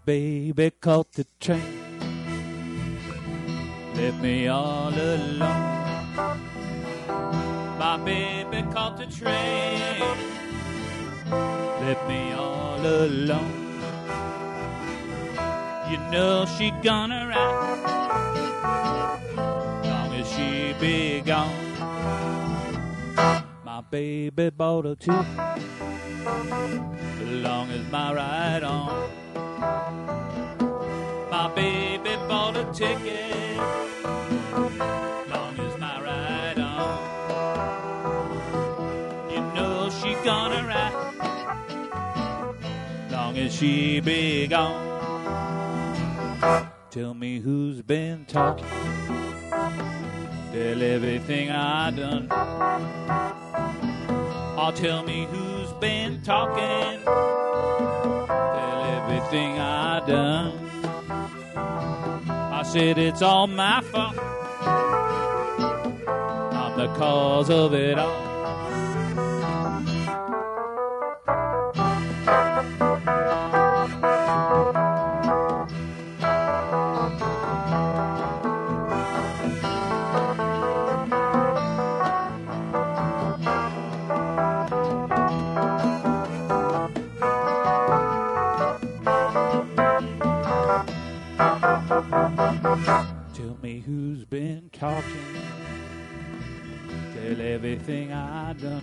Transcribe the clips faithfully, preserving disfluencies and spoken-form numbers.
baby caught the train, left me all alone. My baby caught the train, left me all alone. You know she gonna ride, long as she be gone. My baby bought a ticket, as long as my ride on. My baby bought a ticket, long as my ride on. You know she gonna ride, long as she be gone. Tell me who's been talking, tell everything I done. Oh, tell me who's been talking, tell everything I done. I said it's all my fault, I'm the cause of it all. Tell me who's been talking, tell everything I done.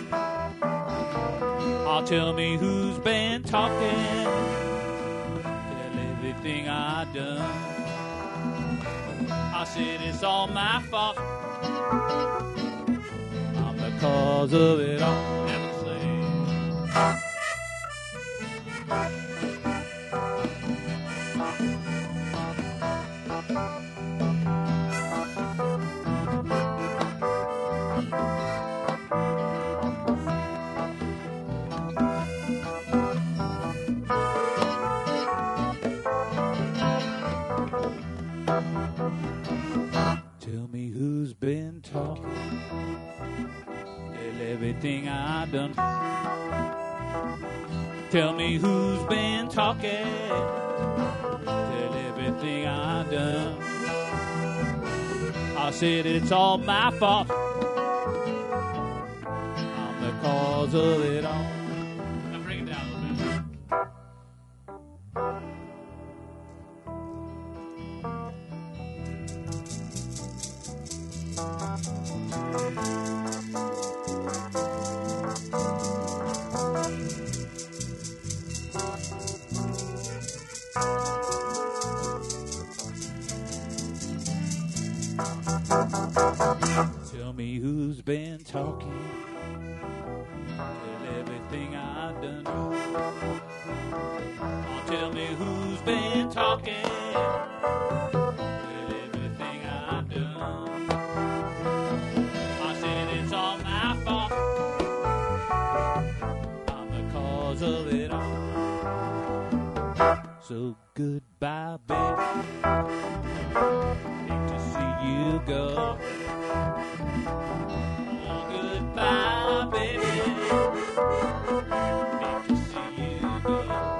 Oh, tell me who's been talking, tell everything I done. I said it's all my fault, I'm the cause of it all. Never say. Tell me who's been talking, tell everything I done. Tell me who's been talking, tell everything I done. I said it's all my fault, I'm the cause of it all. Now bring it down a little bit. Tell me who's been talking, tell everything I've done. Oh, tell me who's been talking, tell everything I've done. I said it's all my fault, I'm the cause of it all. So goodbye, baby, hate to see you go. Oh, goodbye, baby, hate to see you go.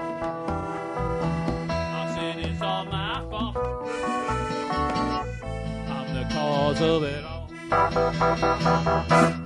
I said it's all my fault, I'm the cause of it all.